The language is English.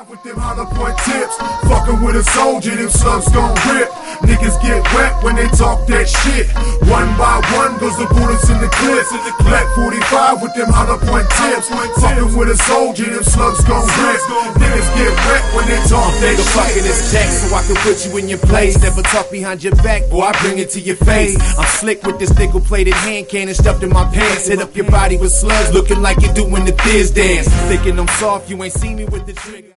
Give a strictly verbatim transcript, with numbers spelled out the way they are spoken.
forty-five with them hollow point tips. Fucking with a soldier, them slugs gon' rip. Niggas get wet when they talk that shit. One by one goes the bullets in the clip. Black forty-five with them hollow point tips. Fucking with a soldier, them slugs gon' rip. Niggas get wet when they talk that shit. Fucking this tech so I can put you in your place. Never talk behind your back, boy, I bring it to your face. I'm slick with this nickel-plated hand cannon stuffed in my pants. Hit up your body with slugs, looking like you're doing the Thiz dance. Thinking I'm soft, you ain't see me with the trigger.